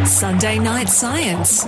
Sunday Night Science.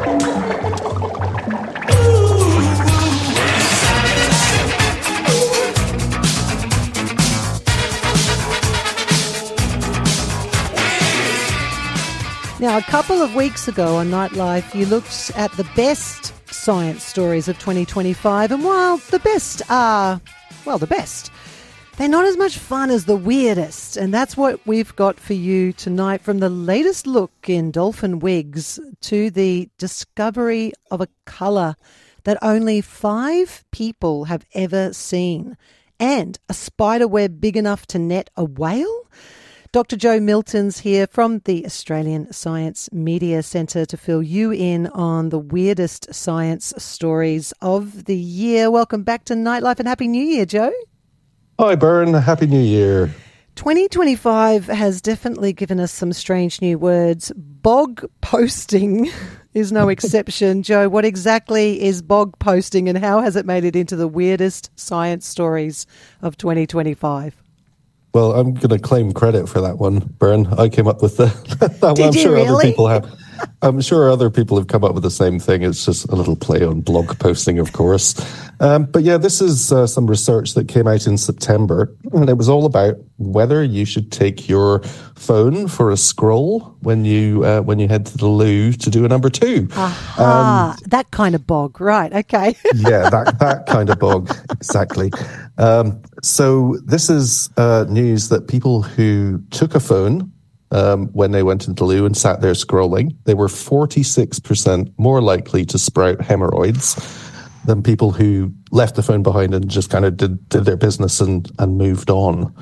Now, a couple of weeks ago on Nightlife, you looked at the best science stories of 2025, and while the best are, well, the best, they're not as much fun as the weirdest, and that's what we've got for you tonight, from the latest look in dolphin wigs to the discovery of a colour that only 5 people have ever seen, and a spider web big enough to net a whale. Dr. Joe Milton's here from the Australian Science Media Centre to fill you in on the weirdest science stories of the year. Welcome back to Nightlife and Happy New Year, Joe. Hi, Bern. Happy New Year. 2025 has definitely given us some strange new words. Bog posting is no exception. Joe, what exactly is bog posting and how has it made it into the weirdest science stories of 2025? Well, I'm going to claim credit for that one, Bern. I came up with that one. Did you really? Other people have. I'm sure other people have come up with the same thing. It's just a little play on blog posting, of course. But yeah, this is some research that came out in September, and it was all about whether you should take your phone for a scroll when you head to the loo to do a number 2. Aha, that kind of bog, right? Okay. Yeah, that kind of bog, exactly. So this is news that people who took a phone when they went into the loo and sat there scrolling, they were 46% more likely to sprout hemorrhoids than people who left the phone behind and just kind of did their business and moved on.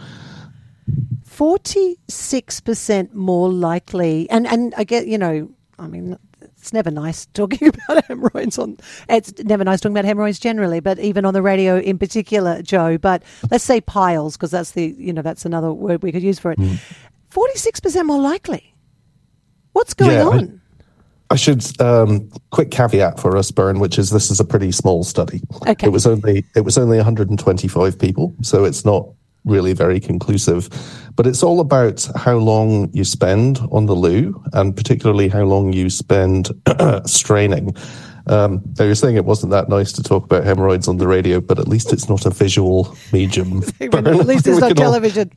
46% more likely. And I get, it's never nice talking about hemorrhoids it's never nice talking about hemorrhoids generally, but even on the radio in particular, Joe. But let's say piles, because that's that's another word we could use for it. 46% more likely. What's going on? I should quick caveat for us, Bern, which is this is a pretty small study. Okay. It was only 125 people, so it's not really very conclusive. But it's all about how long you spend on the loo, and particularly how long you spend straining. Now you're saying it wasn't that nice to talk about hemorrhoids on the radio, but at least it's not a visual medium. At least it's not television.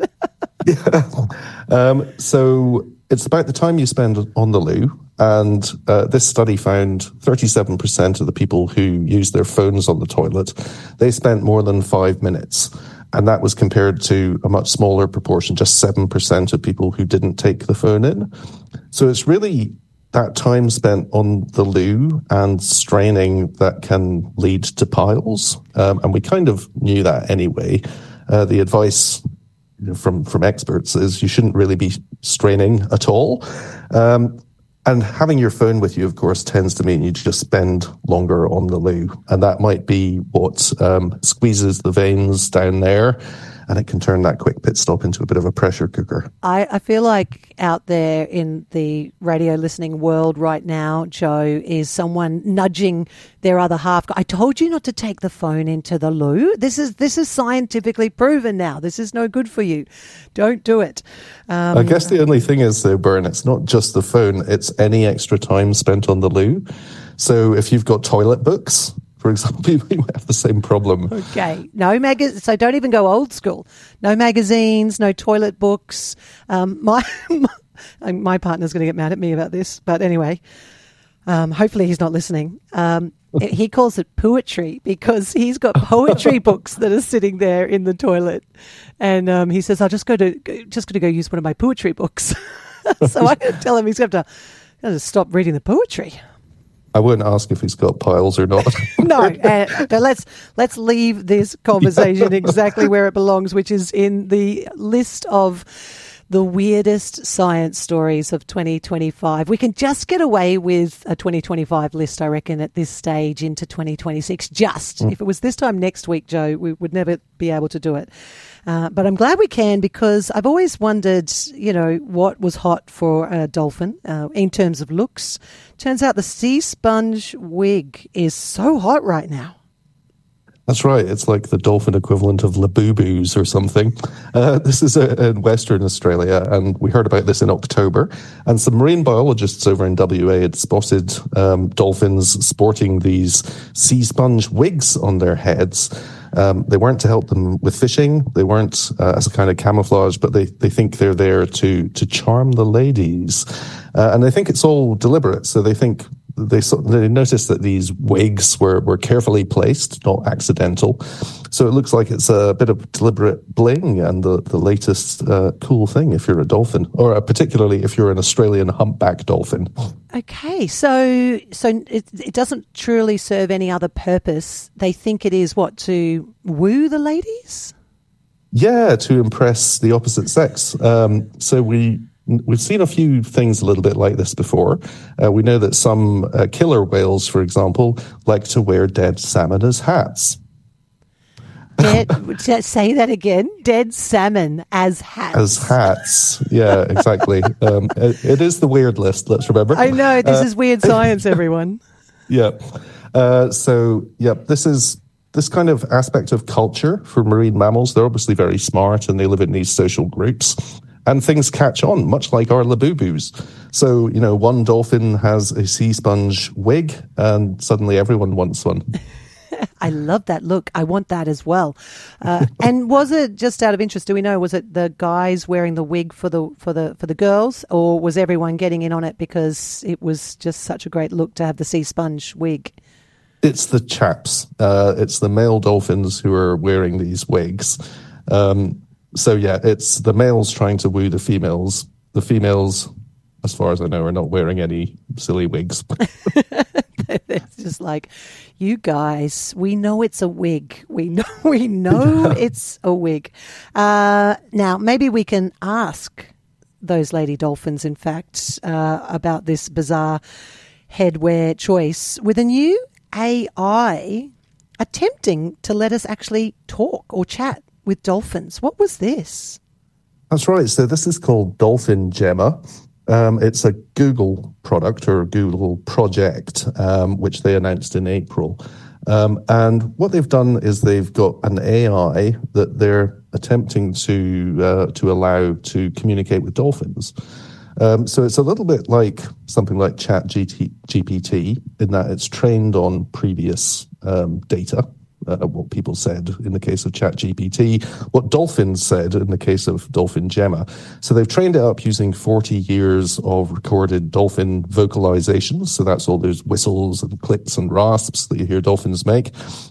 So it's about the time you spend on the loo, and this study found 37% of the people who used their phones on the toilet, they spent more than 5 minutes. And that was compared to a much smaller proportion, just 7% of people who didn't take the phone in. So it's really that time spent on the loo and straining that can lead to piles. And we kind of knew that anyway. The advice from experts is you shouldn't really be straining at all. And having your phone with you, of course, tends to mean you just spend longer on the loo. And that might be what squeezes the veins down there, and it can turn that quick pit stop into a bit of a pressure cooker. I feel like out there in the radio listening world right now, Joe, is someone nudging their other half. I told you not to take the phone into the loo. This is scientifically proven now. This is no good for you. Don't do it. I guess the only thing is, though, Bern, it's not just the phone. It's any extra time spent on the loo. So if you've got toilet books, for example, you might have the same problem. Okay. So don't even go old school. No magazines, no toilet books. My partner's going to get mad at me about this, but anyway, hopefully he's not listening. He calls it poetry because he's got poetry books that are sitting there in the toilet, and he says, "I'll just going to go use one of my poetry books." So I tell him he's going to stop reading the poetry. I wouldn't ask if he's got piles or not. No, but let's leave this conversation exactly where it belongs, which is in the list of the weirdest science stories of 2025. We can just get away with a 2025 list, I reckon, at this stage into 2026. If it was this time next week, Joe, we would never be able to do it. But I'm glad we can, because I've always wondered, what was hot for a dolphin in terms of looks. Turns out the sea sponge wig is so hot right now. That's right. It's like the dolphin equivalent of Labubu's or something. This is in Western Australia, and we heard about this in October. And some marine biologists over in WA had spotted dolphins sporting these sea sponge wigs on their heads. They weren't to help them with fishing. They weren't as a kind of camouflage, but they think they're there to charm the ladies. And they think it's all deliberate. So they think they noticed that these wigs were carefully placed, not accidental. So it looks like it's a bit of deliberate bling and the latest cool thing if you're a dolphin, or particularly if you're an Australian humpback dolphin. Okay, so it doesn't truly serve any other purpose. They think it is to woo the ladies? Yeah, to impress the opposite sex. So we've seen a few things a little bit like this before. We know that some killer whales, for example, like to wear dead salmon as hats. Say that again. Dead salmon as hats. As hats. Yeah, exactly. It is the weird list, let's remember. I know. This is weird science, everyone. Yeah. This kind of aspect of culture for marine mammals. They're obviously very smart and they live in these social groups. And things catch on, much like our Labubus. So, one dolphin has a sea sponge wig and suddenly everyone wants one. I love that look. I want that as well. And was it, just out of interest, do we know, was it the guys wearing the wig for the girls, or was everyone getting in on it because it was just such a great look to have the sea sponge wig? It's the chaps. It's the male dolphins who are wearing these wigs. So yeah, it's the males trying to woo the females. The females, as far as I know, are not wearing any silly wigs. It's just like, you guys, we know it's a wig. We know it's a wig. Now, maybe we can ask those lady dolphins, in fact, about this bizarre headwear choice with a new AI attempting to let us actually talk or chat with dolphins. What was this? That's right. So this is called Dolphin Gemma. It's a Google product or a Google project, which they announced in April. And what they've done is they've got an AI that they're attempting to allow to communicate with dolphins. So it's a little bit like something like ChatGPT in that it's trained on previous data. What people said in the case of ChatGPT, what dolphins said in the case of Dolphin Gemma. So they've trained it up using 40 years of recorded dolphin vocalizations. So that's all those whistles and clicks and rasps that you hear dolphins make.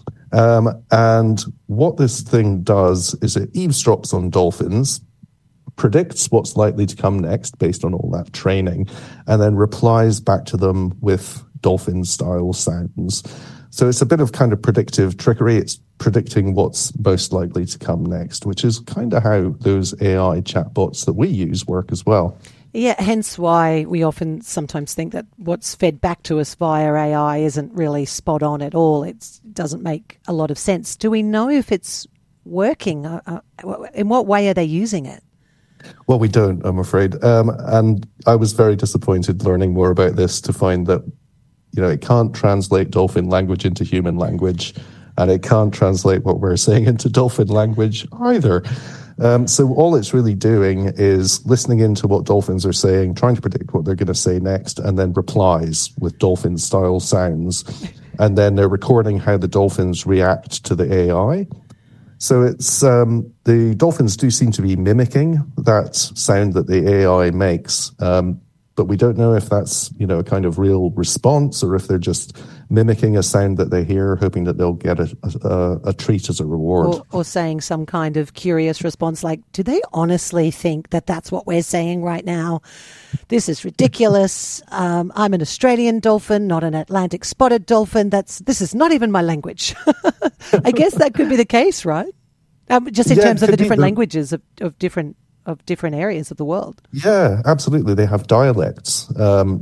And what this thing does is it eavesdrops on dolphins, predicts what's likely to come next based on all that training, and then replies back to them with dolphin-style sounds. So it's a bit of kind of predictive trickery. It's predicting what's most likely to come next, which is kind of how those AI chatbots that we use work as well. Yeah, hence why we often sometimes think that what's fed back to us via AI isn't really spot on at all. It doesn't make a lot of sense. Do we know if it's working? In what way are they using it? Well, we don't, I'm afraid. And I was very disappointed learning more about this to find that it can't translate dolphin language into human language, and it can't translate what we're saying into dolphin language either. So all it's really doing is listening into what dolphins are saying, trying to predict what they're going to say next, and then replies with dolphin-style sounds. And then they're recording how the dolphins react to the AI. So it's the dolphins do seem to be mimicking that sound that the AI makes. But we don't know if that's, a kind of real response or if they're just mimicking a sound that they hear, hoping that they'll get a treat as a reward. Or saying some kind of curious response like, do they honestly think that that's what we're saying right now? This is ridiculous. I'm an Australian dolphin, not an Atlantic spotted dolphin. This is not even my language. I guess that could be the case, right? Just in terms of the different languages of different areas of the world. Yeah, absolutely. They have dialects,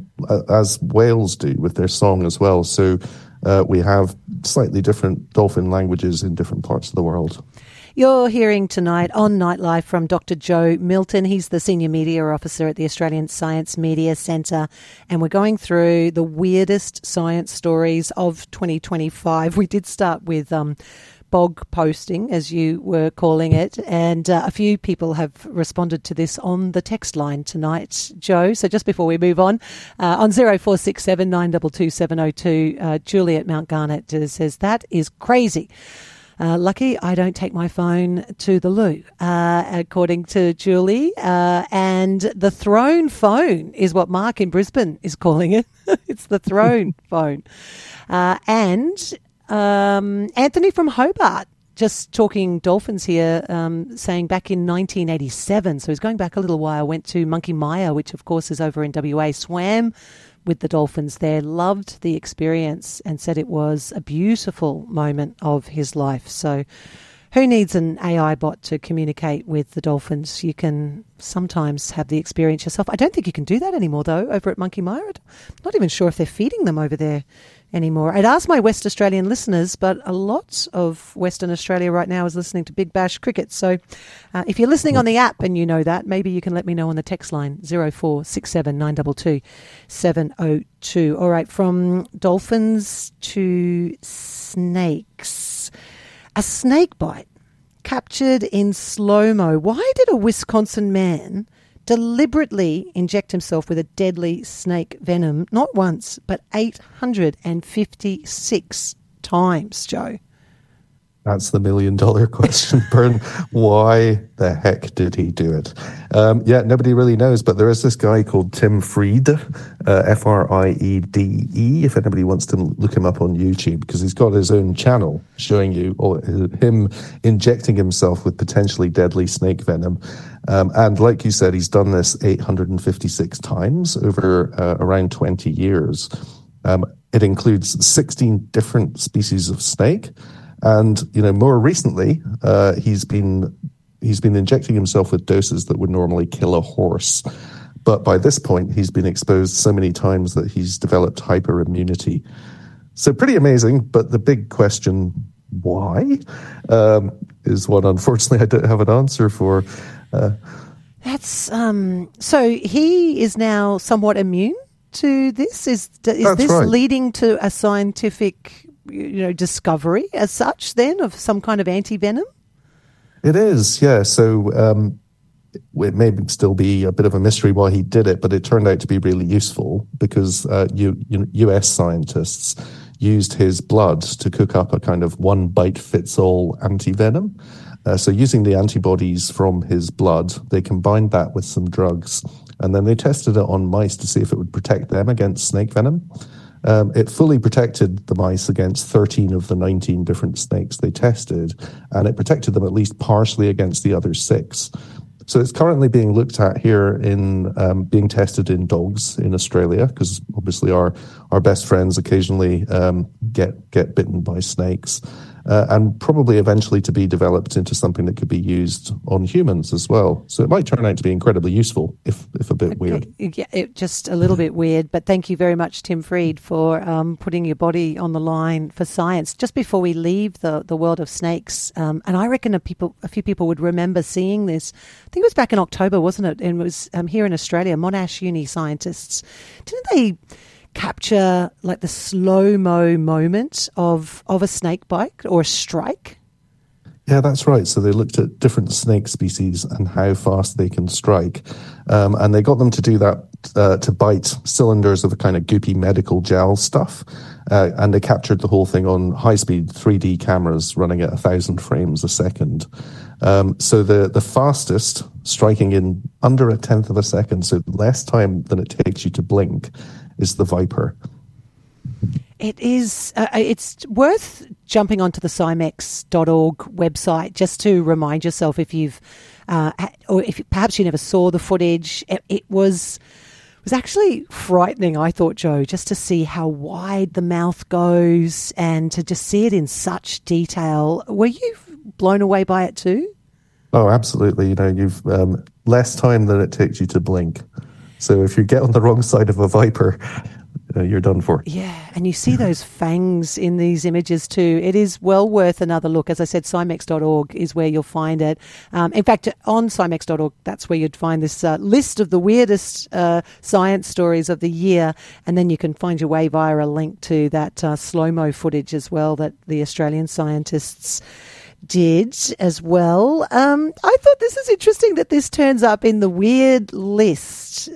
as whales do with their song as well. So we have slightly different dolphin languages in different parts of the world. You're hearing tonight on Nightlife from Dr. Joe Milton. He's the Senior Media Officer at the Australian Science Media Centre, and we're going through the weirdest science stories of 2025. We did start with bog posting, as you were calling it, and a few people have responded to this on the text line tonight, Joe. So just before we move on 0467 922 702, Julie at Mount Garnet says, that is crazy. Lucky I don't take my phone to the loo, according to Julie. And the throne phone is what Mark in Brisbane is calling it. It's the throne phone. And Anthony from Hobart, just talking dolphins here, saying back in 1987, so he's going back a little while, went to Monkey Mia, which of course is over in WA, swam with the dolphins there, loved the experience and said it was a beautiful moment of his life. So who needs an AI bot to communicate with the dolphins? You can sometimes have the experience yourself. I don't think you can do that anymore, though, over at Monkey Mia. I'm not even sure if they're feeding them over there anymore. I'd ask my West Australian listeners, but a lot of Western Australia right now is listening to Big Bash Cricket. So if you're listening on the app and you know that, maybe you can let me know on the text line 0467 922 702. All right, from dolphins to snakes. A snake bite captured in slow-mo. Why did a Wisconsin man deliberately inject himself with a deadly snake venom, not once, but 856 times, Joe? That's the $1 million question, Bern. Why the heck did he do it? Nobody really knows, but there is this guy called Tim Friede, Friede, if anybody wants to look him up on YouTube, because he's got his own channel showing you him injecting himself with potentially deadly snake venom. And like you said, he's done this 856 times over around 20 years. It includes 16 different species of snake. And, more recently, he's been injecting himself with doses that would normally kill a horse. But by this point, he's been exposed so many times that he's developed hyperimmunity. So pretty amazing. But the big question, why, is one, unfortunately, I don't have an answer for. That's so he is now somewhat immune to this? Is this right? Leading to a scientific discovery as such then of some kind of anti-venom? It is, yeah. So it may still be a bit of a mystery why he did it, but it turned out to be really useful because US scientists used his blood to cook up a kind of one-bite-fits-all anti-venom. So using the antibodies from his blood, they combined that with some drugs, and then they tested it on mice to see if it would protect them against snake venom. It fully protected the mice against 13 of the 19 different snakes they tested, and it protected them at least partially against the other 6. So it's currently being looked at here in being tested in dogs in Australia, because obviously our best friends occasionally get bitten by snakes. And probably eventually to be developed into something that could be used on humans as well. So it might turn out to be incredibly useful, if a bit weird. Yeah, just a little bit weird. But thank you very much, Tim Friede, for putting your body on the line for science. Just before we leave the world of snakes, and I reckon a few people would remember seeing this. I think it was back in October, wasn't it? And it was here in Australia, Monash Uni scientists. Didn't they capture like the slow-mo moment of a snake bite or a strike? Yeah, that's right. So they looked at different snake species and how fast they can strike. And they got them to do that to bite cylinders of a kind of goopy medical gel stuff. And they captured the whole thing on high-speed 3D cameras running at 1,000 frames a second. So the fastest, striking in under a tenth of a second, so less time than it takes you to blink, is the viper. It is. It's worth jumping onto the Cymex.org website just to remind yourself if you've, or if perhaps you never saw the footage. It was actually frightening, I thought, Joe, just to see how wide the mouth goes and to just see it in such detail. Were you blown away by it too? Oh, absolutely. You've less time than it takes you to blink. So if you get on the wrong side of a viper, you're done for. Yeah, and you see those fangs in these images too. It is well worth another look. As I said, Scimex.org is where you'll find it. In fact, on Scimex.org, that's where you'd find this list of the weirdest science stories of the year, and then you can find your way via a link to that slow-mo footage as well that the Australian scientists did as well. I thought this is interesting that this turns up in the weird list.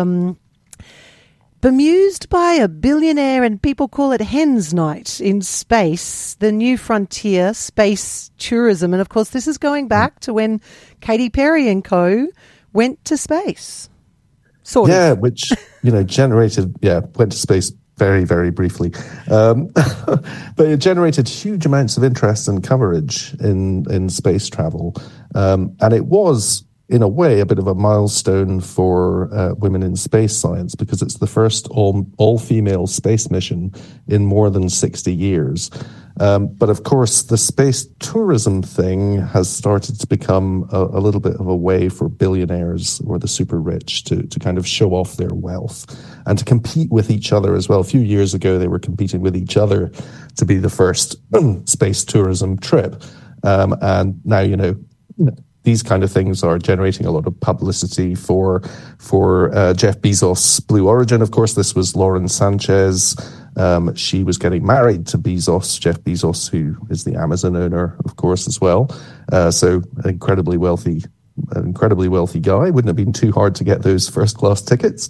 Bemused by a billionaire, and people call it Hen's Night in space, the new frontier, space tourism. And of course, this is going back to when Katy Perry and co. went to space. Sort of. Which, went to space very, very briefly. But it generated huge amounts of interest and coverage in space travel. And it was, in a way, a bit of a milestone for women in space science, because it's the first all-female space mission in more than 60 years. But of course, the space tourism thing has started to become a little bit of a way for billionaires or the super rich to kind of show off their wealth and to compete with each other as well. A few years ago, they were competing with each other to be the first space tourism trip. And now, these kind of things are generating a lot of publicity for Jeff Bezos' Blue Origin. Of course, this was Lauren Sanchez. She was getting married to Bezos, Jeff Bezos, who is the Amazon owner, of course, as well. So an incredibly wealthy guy. Wouldn't have been too hard to get those first-class tickets.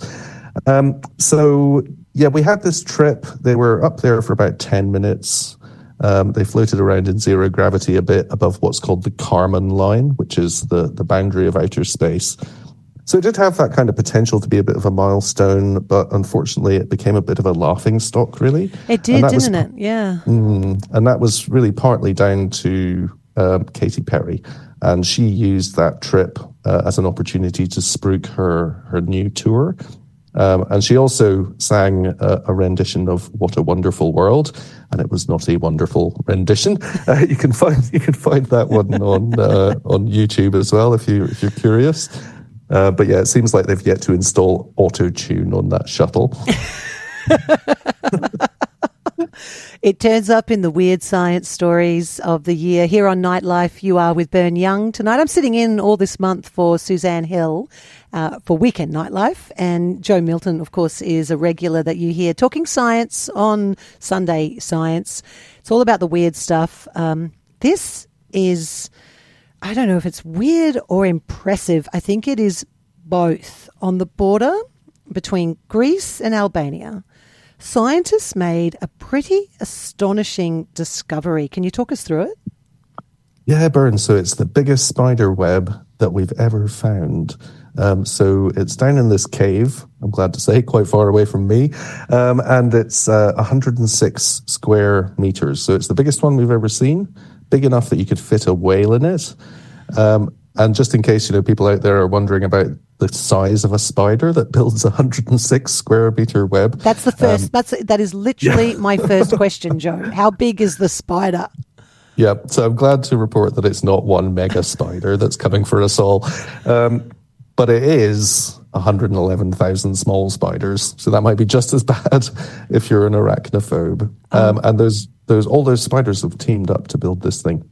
We had this trip. They were up there for about 10 minutes. They floated around in zero gravity a bit above what's called the Kármán line, which is the boundary of outer space. So it did have that kind of potential to be a bit of a milestone, but unfortunately it became a bit of a laughing stock, really. It did, didn't it? Yeah. And that was really partly down to Katy Perry. And she used that trip as an opportunity to spruik her new tour. And she also sang a rendition of "What a Wonderful World," and it was not a wonderful rendition. You can find that one on YouTube as well if you're curious. But yeah, it seems like they've yet to install auto-tune on that shuttle. It turns up in the weird science stories of the year. Here on Nightlife, you are with Bern Young tonight. I'm sitting in all this month for Suzanne Hill for Weekend Nightlife. And Joe Milton, of course, is a regular that you hear talking science on Sunday Science. It's all about the weird stuff. This is, I don't know if it's weird or impressive. I think it is both. On the border between Greece and Albania, scientists made a pretty astonishing discovery. Can you talk us through it? Yeah, Bern. So it's the biggest spider web that we've ever found. So it's down in this cave, I'm glad to say, quite far away from me. And it's 106 square meters. So it's the biggest one we've ever seen, big enough that you could fit a whale in it. And just in case, people out there are wondering about the size of a spider that builds a 106 square meter web. That's the first, that is literally my first question, Joe. How big is the spider? Yeah, so I'm glad to report that it's not one mega spider that's coming for us all. But it is 111,000 small spiders. So that might be just as bad if you're an arachnophobe. And all those spiders have teamed up to build this thing.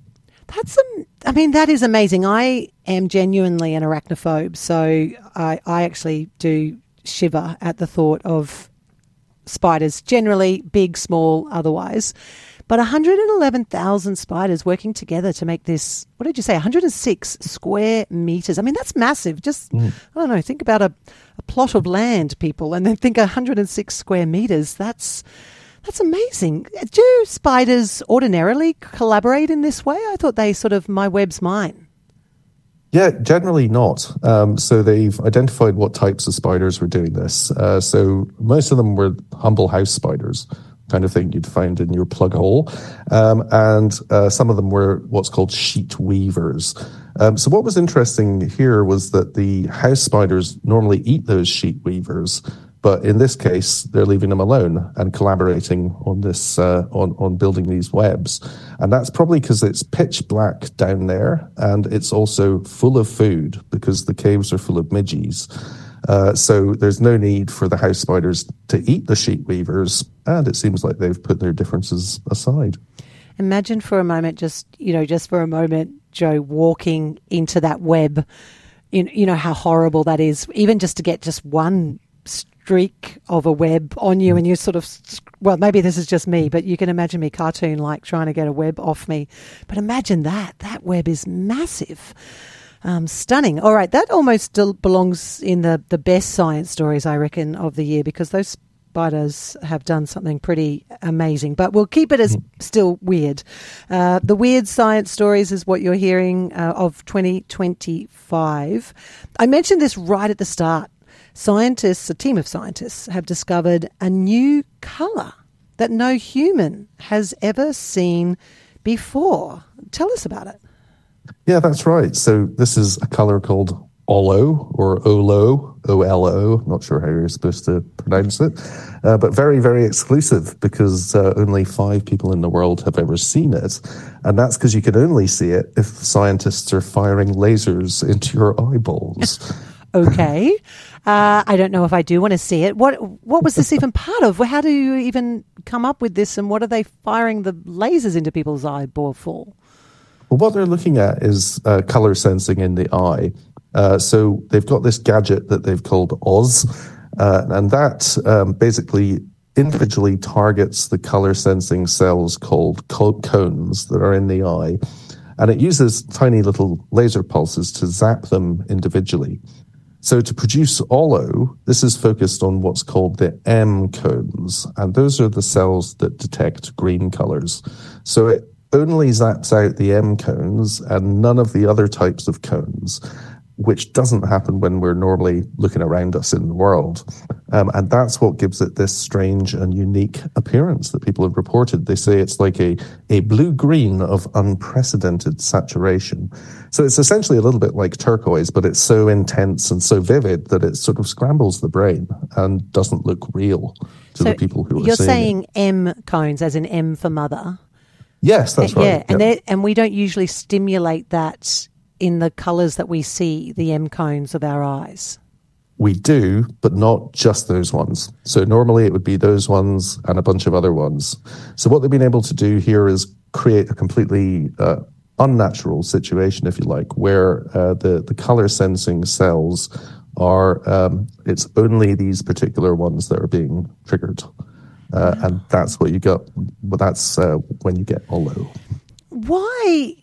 That is amazing. I am genuinely an arachnophobe, so I actually do shiver at the thought of spiders, generally big, small, otherwise. But 111,000 spiders working together to make this, what did you say, 106 square meters. I mean, that's massive. Just, I don't know, think about a plot of land, people, and then think 106 square meters. That's amazing. Do spiders ordinarily collaborate in this way? I thought they sort of, my web's mine. Yeah, generally not. So they've identified what types of spiders were doing this. So most of them were humble house spiders, kind of thing you'd find in your plug hole. And some of them were what's called sheet weavers. So what was interesting here was that the house spiders normally eat those sheet weavers, but in this case, they're leaving them alone and collaborating on this, on building these webs. And that's probably because it's pitch black down there, and it's also full of food because the caves are full of midges. So there's no need for the house spiders to eat the sheet weavers, and it seems like they've put their differences aside. Imagine for a moment, Joe, walking into that web. You know how horrible that is, even just to get just one streak of a web on you, and you sort of, well, maybe this is just me, but you can imagine me cartoon-like trying to get a web off me. But imagine that web is massive. Stunning. All right, that almost still belongs in the best science stories, I reckon, of the year, because those spiders have done something pretty amazing. But we'll keep it as still weird. The weird science stories is what you're hearing of 2025. I mentioned this right at the start. Scientists, a team of scientists, have discovered a new colour that no human has ever seen before. Tell us about it. Yeah, that's right. So this is a colour called Olo, or Olo, O-L-O, not sure how you're supposed to pronounce it, but very, very exclusive, because only 5 people in the world have ever seen it. And that's because you can only see it if scientists are firing lasers into your eyeballs. Okay. I don't know if I do want to see it. What was this even part of? How do you even come up with this, and what are they firing the lasers into people's eyeball for? Well, what they're looking at is colour sensing in the eye. So they've got this gadget that they've called Oz, and that basically individually targets the colour sensing cells called cones that are in the eye. And it uses tiny little laser pulses to zap them individually. So to produce Olo, this is focused on what's called the M cones, and those are the cells that detect green colours. So it only zaps out the M cones and none of the other types of cones, which doesn't happen when we're normally looking around us in the world. And that's what gives it this strange and unique appearance that people have reported. They say it's like a blue-green of unprecedented saturation. So it's essentially a little bit like turquoise, but it's so intense and so vivid that it sort of scrambles the brain and doesn't look real to the people who are seeing it. You're saying M cones, as in M for mother. Yes, that's right. Yeah, and we don't usually stimulate that in the colours that we see, the M cones of our eyes. We do, but not just those ones. So normally it would be those ones and a bunch of other ones. So what they've been able to do here is create a completely unnatural situation, if you like, where the colour sensing cells are, it's only these particular ones that are being triggered. And that's what you got. Well, that's when you get Olo. Why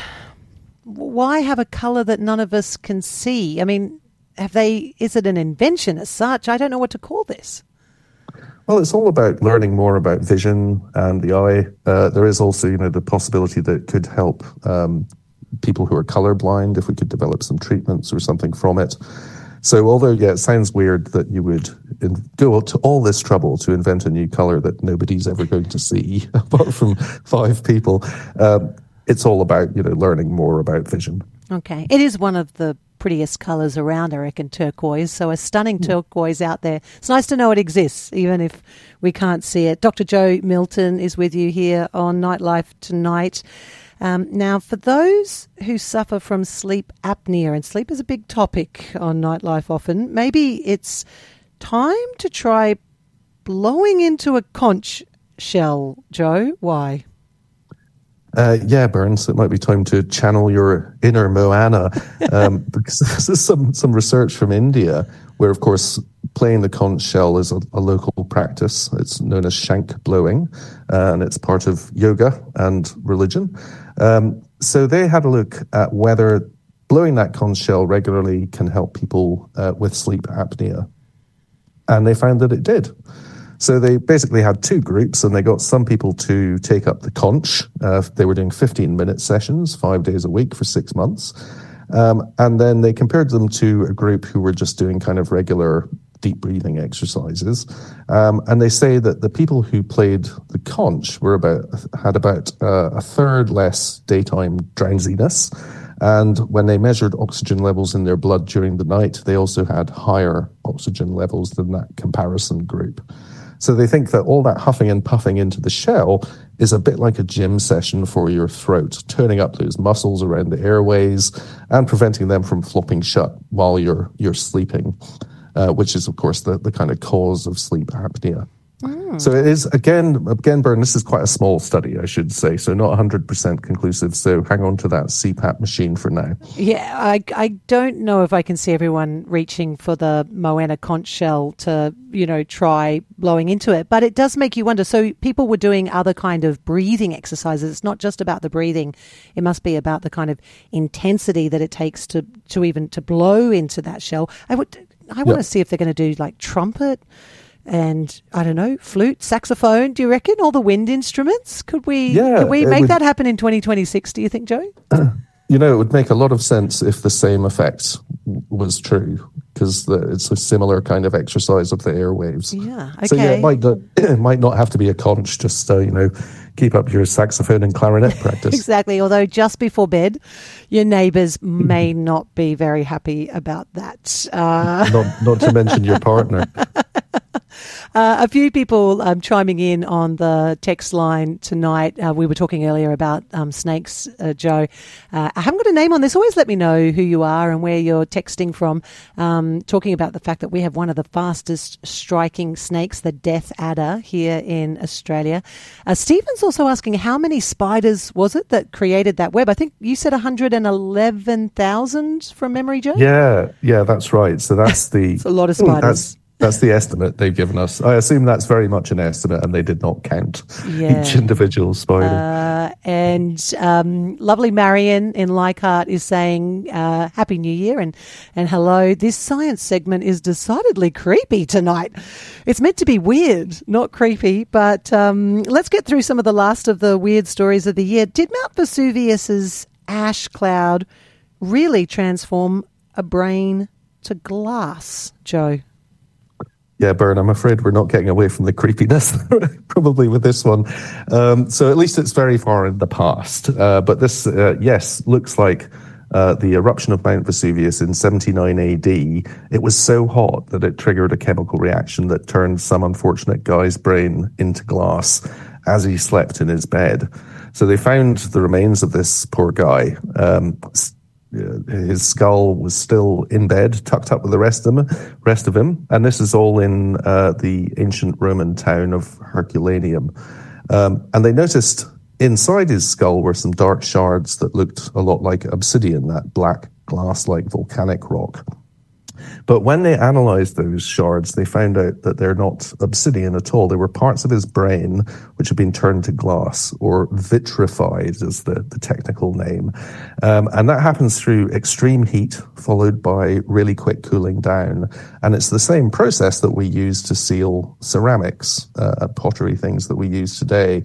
have a colour that none of us can see? I mean, is it an invention as such? I don't know what to call this. Well, it's all about learning more about vision and the eye. There is also, the possibility that it could help people who are colorblind if we could develop some treatments or something from it. So although, it sounds weird that you would go to all this trouble to invent a new color that nobody's ever going to see apart from 5 people, it's all about, learning more about vision. Okay. It is one of the prettiest colours around, I reckon, turquoise. So a stunning turquoise out there. It's nice to know it exists, even if we can't see it. Dr. Joe Milton is with you here on Nightlife tonight. Now, for those who suffer from sleep apnea, and sleep is a big topic on Nightlife often, maybe it's time to try blowing into a conch shell, Joe. Why? Burns, it might be time to channel your inner Moana, because there's some research from India where, of course, playing the conch shell is a local practice. It's known as shank blowing, and it's part of yoga and religion. So they had a look at whether blowing that conch shell regularly can help people with sleep apnea, and they found that it did. So they basically had 2 groups, and they got some people to take up the conch. They were doing 15-minute sessions 5 days a week for 6 months. And then they compared them to a group who were just doing kind of regular deep breathing exercises. And they say that the people who played the conch had about a third less daytime drowsiness. And when they measured oxygen levels in their blood during the night, they also had higher oxygen levels than that comparison group. So they think that all that huffing and puffing into the shell is a bit like a gym session for your throat, turning up those muscles around the airways and preventing them from flopping shut while you're sleeping. which is, of course, the kind of cause of sleep apnea. So it is, again, Bern, this is quite a small study, I should say, so not 100% conclusive. So hang on to that CPAP machine for now. Yeah, I don't know if I can see everyone reaching for the Moana conch shell to, try blowing into it. But it does make you wonder. So people were doing other kind of breathing exercises. It's not just about the breathing. It must be about the kind of intensity that it takes to blow into that shell. I want to see if they're going to do like trumpet and, I don't know, flute, saxophone. Do you reckon all the wind instruments? Could we make that happen in 2026, do you think, Joe? It would make a lot of sense if the same effect was true, because it's a similar kind of exercise of the airwaves. Yeah, okay. So it might not have to be a conch, just, keep up your saxophone and clarinet practice. Exactly, although just before bed, your neighbours may not be very happy about that. Not to mention your partner. A few people chiming in on the text line tonight. We were talking earlier about snakes, Joe. I haven't got a name on this. Always let me know who you are and where you're texting from. Talking about the fact that we have one of the fastest striking snakes, the death adder, here in Australia. Stephen's also asking, how many spiders was it that created that web? I think you said 111,000 from memory, Joe? Yeah, that's right. So that's it's a lot of spiders. That's the estimate they've given us. I assume that's very much an estimate, and they did not count each individual spider. And lovely Marion in Leichhardt is saying, Happy New Year and hello. This science segment is decidedly creepy tonight. It's meant to be weird, not creepy, but let's get through some of the last of the weird stories of the year. Did Mount Vesuvius's ash cloud really transform a brain to glass, Joe? Yeah, Bern, I'm afraid we're not getting away from the creepiness, probably with this one. So at least it's very far in the past. But this, looks like the eruption of Mount Vesuvius in 79 AD. It was so hot that it triggered a chemical reaction that turned some unfortunate guy's brain into glass as he slept in his bed. So they found the remains of this poor guy. His skull was still in bed, tucked up with the rest of him. And this is all in the ancient Roman town of Herculaneum. And they noticed inside his skull were some dark shards that looked a lot like obsidian, that black glass-like volcanic rock. But when they analyzed those shards, they found out that they're not obsidian at all. They were parts of his brain which had been turned to glass, or vitrified is the technical name. And that happens through extreme heat followed by really quick cooling down. And it's the same process that we use to seal ceramics, pottery, things that we use today.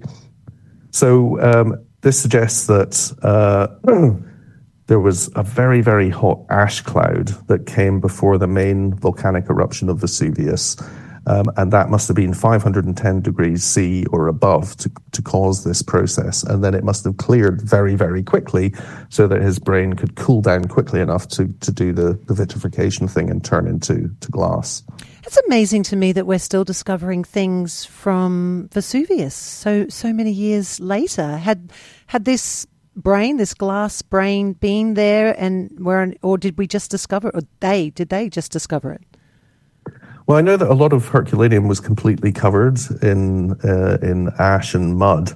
So this suggests that there was a very, very hot ash cloud that came before the main volcanic eruption of Vesuvius. And that must have been 510 degrees C or above to cause this process. And then it must have cleared very, very quickly so that his brain could cool down quickly enough to do the vitrification thing and turn into glass. It's amazing to me that we're still discovering things from Vesuvius so many years later. Had this brain, this glass brain, been there, or did we just discover it? Or did they just discover it? Well, I know that a lot of Herculaneum was completely covered in ash and mud.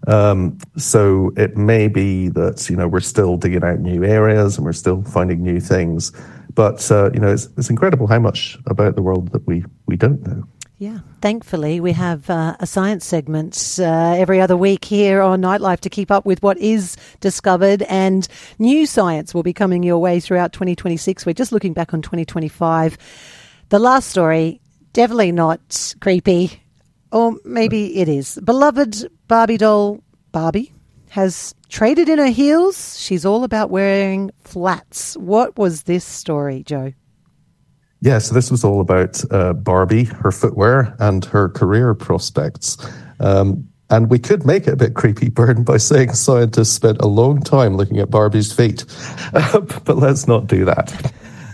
So it may be that, we're still digging out new areas and we're still finding new things. But, it's incredible how much about the world that we don't know. Yeah, thankfully we have a science segment every other week here on Nightlife to keep up with what is discovered, and new science will be coming your way throughout 2026. We're just looking back on 2025. The last story, definitely not creepy, or maybe it is. Beloved Barbie doll Barbie has traded in her heels. She's all about wearing flats. What was this story, Joe? Yeah, so this was all about Barbie, her footwear, and her career prospects. And we could make it a bit creepy, Bern, by saying scientists spent a long time looking at Barbie's feet. But let's not do that.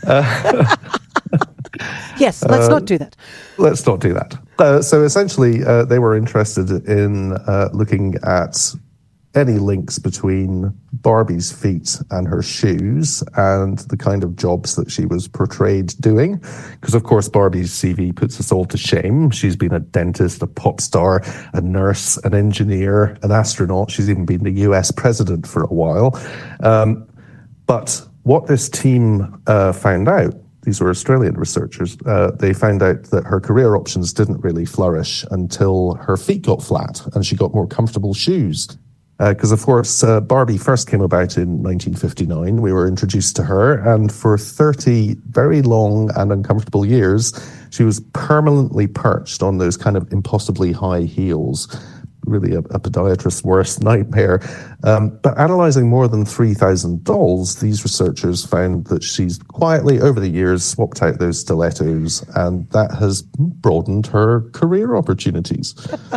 Yes, let's not do that. Let's not do that. So essentially, they were interested in looking at any links between Barbie's feet and her shoes and the kind of jobs that she was portrayed doing. Because, of course, Barbie's CV puts us all to shame. She's been a dentist, a pop star, a nurse, an engineer, an astronaut. She's even been the US president for a while. But what this team found out, these were Australian researchers, they found out that her career options didn't really flourish until her feet got flat and she got more comfortable shoes. Because, of course, Barbie first came about in 1959. We were introduced to her, and for 30 very long and uncomfortable years, she was permanently perched on those kind of impossibly high heels. Really a podiatrist's worst nightmare. But analysing more than 3,000 dolls, these researchers found that she's quietly, over the years, swapped out those stilettos, and that has broadened her career opportunities.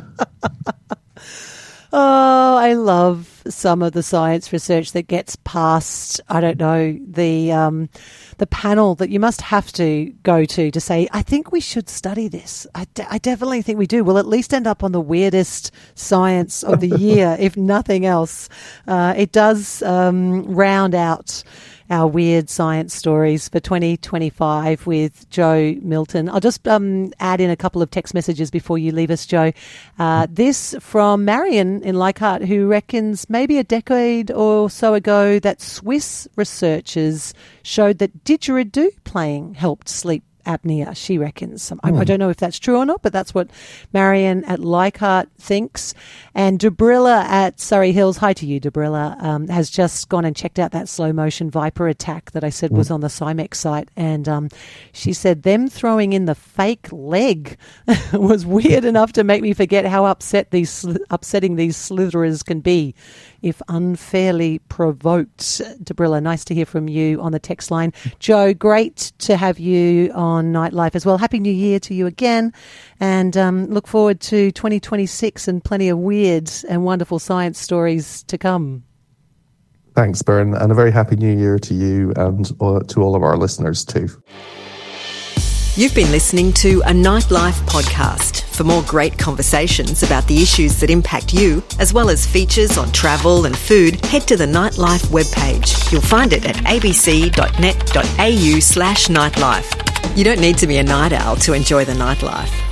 Oh, I love some of the science research that gets past, I don't know, the panel that you must have to go to say, I think we should study this. I definitely think we do. We'll at least end up on the weirdest science of the year, if nothing else. It does round out our weird science stories for 2025 with Joe Milton. I'll just add in a couple of text messages before you leave us, Joe. This from Marion in Leichhardt, who reckons maybe a decade or so ago that Swiss researchers showed that didgeridoo playing helped sleep apnea, she reckons. I don't know if that's true or not, but that's what Marion at Leichhardt thinks. And Debrilla at Surrey Hills, hi to you, Debrilla, has just gone and checked out that slow motion viper attack that I said was on the Cymex site. And she said them throwing in the fake leg was weird enough to make me forget how upsetting these slitherers can be if unfairly provoked. Debrilla, nice to hear from you on the text line. Joe, great to have you on Nightlife as well. Happy New Year to you again, and look forward to 2026 and plenty of weird and wonderful science stories to come. Thanks, Bern, and a very happy New Year to you and to all of our listeners too. You've been listening to a Nightlife podcast. For more great conversations about the issues that impact you, as well as features on travel and food, head to the Nightlife webpage. You'll find it at abc.net.au/nightlife. You don't need to be a night owl to enjoy the Nightlife.